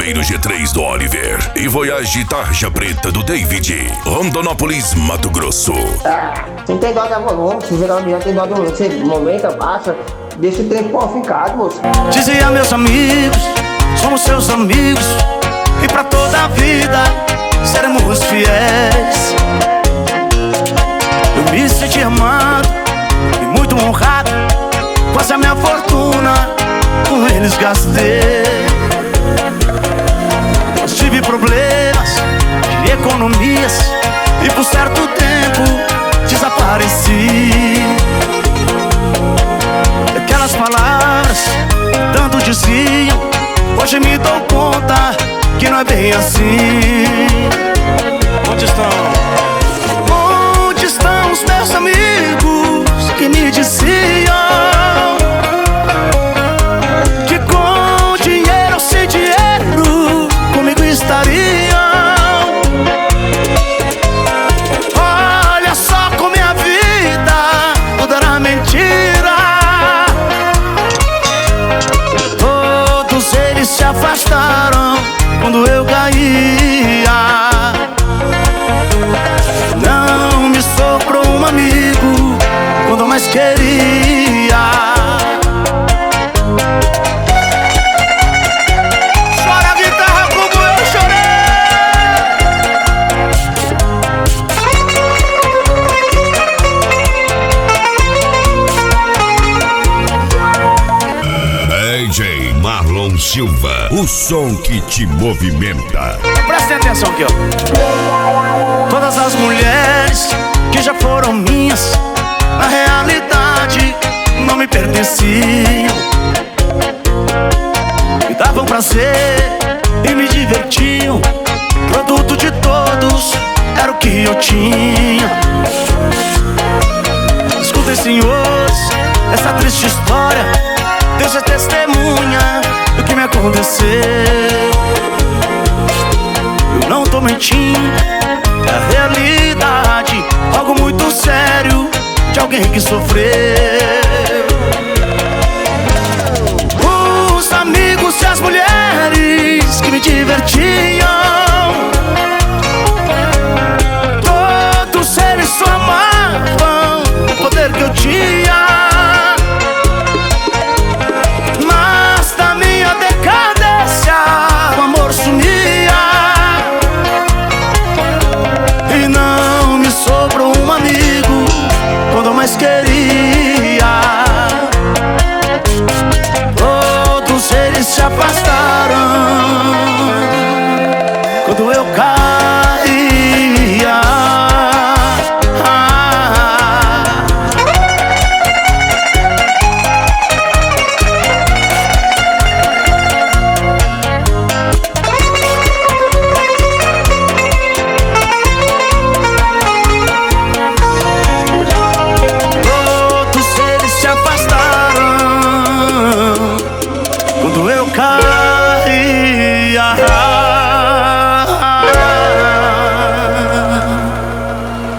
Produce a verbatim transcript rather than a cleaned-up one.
Cruzeiro G três do Oliver e Voyage Tarja Preta do David, Rondonópolis, Mato Grosso. Ah, você não tem dó da volume, se virar uma mulher tem dó do volume, você momenta, baixa, deixa o tempo pô, fincado, moço. Dizia meus amigos, somos seus amigos, e pra toda a vida seremos fiéis. Eu me senti amado e muito honrado, quase a minha fortuna com eles gastei. Mas tive problemas de economias e por certo tempo desapareci. Aquelas palavras tanto diziam, hoje me dou conta que não é bem assim. Onde estão? Onde estão os meus amigos que me diziam que com dinheiro ou sem dinheiro comigo estariam? Olha só como minha vida toda era mentira. Todos eles se afastaram quando eu caía. Não me sobrou um amigo quando eu mais queria. Chora a guitarra como eu D J Marlon Silva, o som que te movimenta. Prestem atenção aqui, ó. Todas as mulheres que já foram minhas, na realidade não me pertenciam. Me davam prazer e me divertiam, produto de todos era o que eu tinha. Escutem, senhores, essa triste história, Deus é testemunha do que me aconteceu. Eu não tô mentindo, é a realidade, algo muito sério de alguém que sofreu.